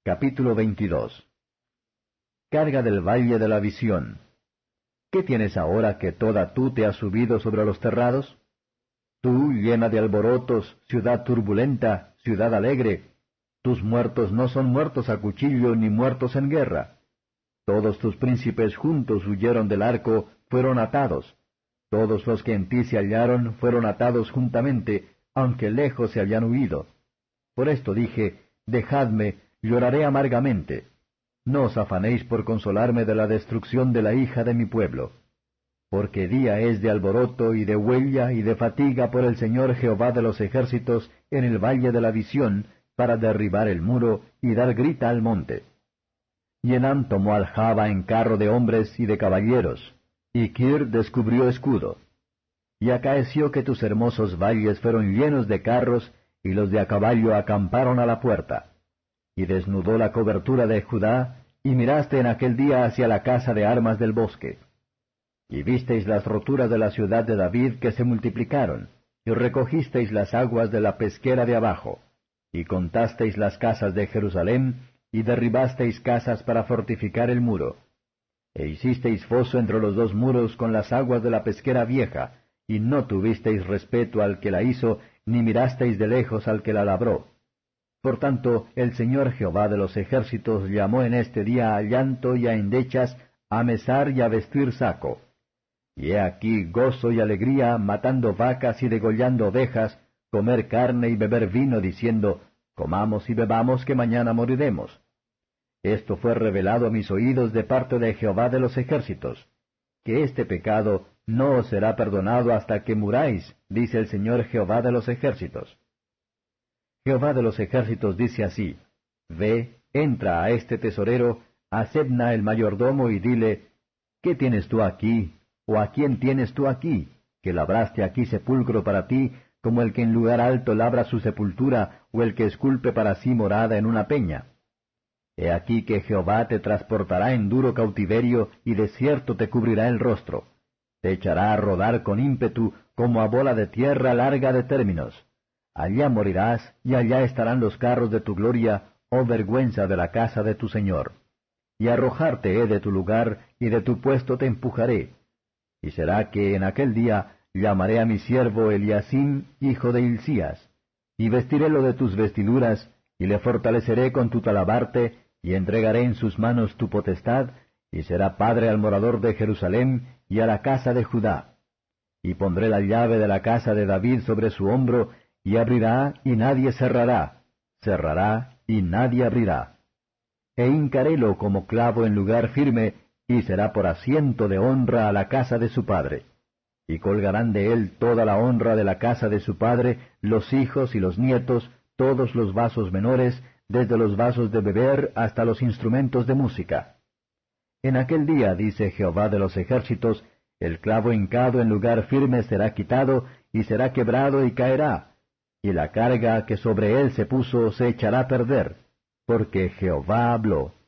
Capítulo 22. Carga del valle de la visión. ¿Qué tienes ahora que toda tú te has subido sobre los terrados? Tú, llena de alborotos, ciudad turbulenta, ciudad alegre, tus muertos no son muertos a cuchillo ni muertos en guerra. Todos tus príncipes juntos huyeron del arco, fueron atados. Todos los que en ti se hallaron fueron atados juntamente, aunque lejos se habían huido. Por esto dije, dejadme, lloraré amargamente. No os afanéis por consolarme de la destrucción de la hija de mi pueblo. Porque día es de alboroto y de huella y de fatiga por el Señor Jehová de los ejércitos en el valle de la visión, para derribar el muro y dar grita al monte. Y Enam tomó aljaba en carro de hombres y de caballeros, y Kir descubrió escudo. Y acaeció que tus hermosos valles fueron llenos de carros, y los de a caballo acamparon a la puerta. Y desnudó la cobertura de Judá, y miraste en aquel día hacia la casa de armas del bosque. Y visteis las roturas de la ciudad de David que se multiplicaron, y recogisteis las aguas de la pesquera de abajo, y contasteis las casas de Jerusalén, y derribasteis casas para fortificar el muro. E hicisteis foso entre los dos muros con las aguas de la pesquera vieja, y no tuvisteis respeto al que la hizo, ni mirasteis de lejos al que la labró. Por tanto, el Señor Jehová de los ejércitos llamó en este día a llanto y a endechas, a mesar y a vestir saco. Y he aquí gozo y alegría, matando vacas y degollando ovejas, comer carne y beber vino, diciendo, comamos y bebamos, que mañana moriremos. Esto fue revelado a mis oídos de parte de Jehová de los ejércitos, que este pecado no os será perdonado hasta que muráis, dice el Señor Jehová de los ejércitos. Jehová de los ejércitos dice así, ve, entra a este tesorero, a Sebna el mayordomo, y dile, ¿qué tienes tú aquí? ¿O a quién tienes tú aquí, que labraste aquí sepulcro para ti, como el que en lugar alto labra su sepultura, o el que esculpe para sí morada en una peña? He aquí que Jehová te transportará en duro cautiverio, y de cierto te cubrirá el rostro. Te echará a rodar con ímpetu, como a bola de tierra larga de términos. Allá morirás, y allá estarán los carros de tu gloria, oh vergüenza de la casa de tu Señor. Y arrojarte he de tu lugar, y de tu puesto te empujaré. Y será que en aquel día llamaré a mi siervo Eliasim, hijo de Hilcías, y vestirélo de tus vestiduras, y le fortaleceré con tu talabarte, y entregaré en sus manos tu potestad, y será padre al morador de Jerusalén, y a la casa de Judá. Y pondré la llave de la casa de David sobre su hombro, y abrirá, y nadie cerrará, cerrará, y nadie abrirá. E hincarélo como clavo en lugar firme, y será por asiento de honra a la casa de su padre. Y colgarán de él toda la honra de la casa de su padre, los hijos y los nietos, todos los vasos menores, desde los vasos de beber hasta los instrumentos de música. En aquel día, dice Jehová de los ejércitos, el clavo hincado en lugar firme será quitado, y será quebrado y caerá, y la carga que sobre él se puso se echará a perder, porque Jehová habló.